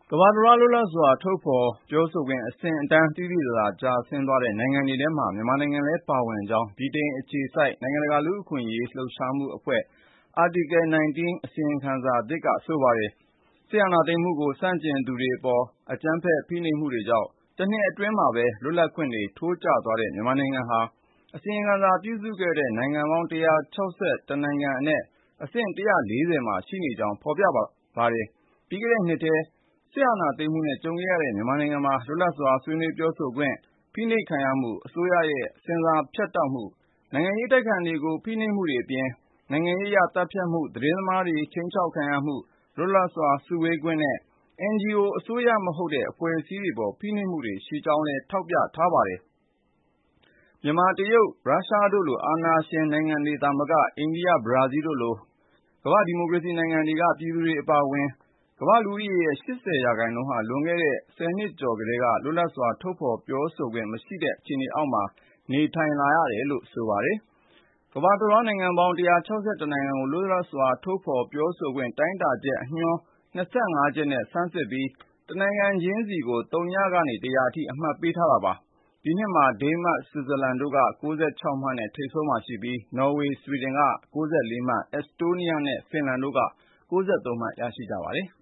ကမ္ဘာတလွှားလွတ်လပ်စွာထုတ်ဖော်ပြောဆိုခွင့်အဆင့်အတန်းသိသိသာသာကျဆင်းသွားတဲ့နိုင်ငံတွေထဲမှာမြန်မာနိုင်ငံလည်းပါဝင်ကြောင်းဗြိတိန်အခြေစိုက်နိုင်ငံတကာလူ့အခွင့်အရေးလှုပ်ရှားမှုအဖွဲ့ Article 19 အစီရင်ခံစာသစ်ကဆိုပါတယ်။စစ်အာဏာသိမ်းမှုကိုဆန့်ကျင်သူတွေအပေါ်အကြမ်းဖက်ဖိနှိပ်မှုတွေကြောင့်တနှစ်အတွင်းမှာပဲလွတ်လပ်ခွင့်တွေထိုးကျသွားတဲ့မြန်မာနိုင်ငံဟာအစီရင်ခံစာပြုစုခဲ့တဲ့နိုင်ငံပေါင်း161နိုင်ငံအနက်အဆင့်140မှာရှိနေကြောင်းဖော်ပြပါတယ်။ပြီးခဲ့တဲ့နှစ်ထဲစစ်အာဏာသိမ်းမှုနဲ့ကြုံခဲ့ရတဲ့မြန်မာနိုင်ငံမှာလွတ်လပ်စွာဆွေးနွေးပြောဆိုခွင့်ဖိနှိပ်ခံရမှုအစိုးရရဲ့ဆင်ဆာဖြတ်တောက်မှုနိုင်ငံရေးတိုက်ခံတွေကိုဖိနှိပ်မှုတွေအပြင်နိုင်ငံရေးအရတပ်ဖြတ်မှုသတင်းသမားတွေခြိမ်းခြောက်ခံရမှုလွတ်လပ်စွာစုဝေးခွင့်နဲ့ NGO အစိုးရမဟုတ်တဲ့အဖွဲ့အစည်းတွေပေါ်ဖိနှိပ်မှုတွေရှိကြောင်းလည်းထောက်ပြထားပါတယ်။မြန်မာတရုတ်ရုရှားတို့လိုအာဏာရှင်နိုင်ငံတွေသာမကအိန္ဒိယဘရာဇီးတို့လိုကမ္ဘာ့ဒီမိုကရေစီနိုင်ငံတွေကပြည်သူတွေအပါအဝင်ကမ္ဘာ့လူဦးရေရဲ့80%ဟာလွန်ခဲ့တဲ့10နှစ်ကျော်ကတည်းကလွတ်လပ်စွာထုတ်ဖော်ပြောဆိုခွင့်မရှိတဲ့အခြေအနေအောက်မှာနေထိုင်လာရတယ်လို့ဆိုပါတယ်။ကမ္ဘာတလွှားနိုင်ငံပေါင်း161နိုင်ငံကိုလွတ်လပ်စွာထုတ်ဖော်ပြောဆိုခွင့်တိုင်းတာချက်အညွှန်း25ချက်နဲ့ဆန်းစစ်ပြီးတနိုင်ငံချင်းစီကို0ကနေ100အထိအမှတ်ပေးထားတာပါ။ဒီနှစ်မှာဒိန်းမတ်၊ဆွစ်ဇာလန်တို့က96မှတ်နဲ့ထိပ်ဆုံးမှာရှိပြီးနော်ဝေ၊ဆွီဒင်က94မှတ်၊အက်စတိုးနီးယားနဲ့ဖင်လန်တို့က93မှတ်ရရှိကြပါတယ်။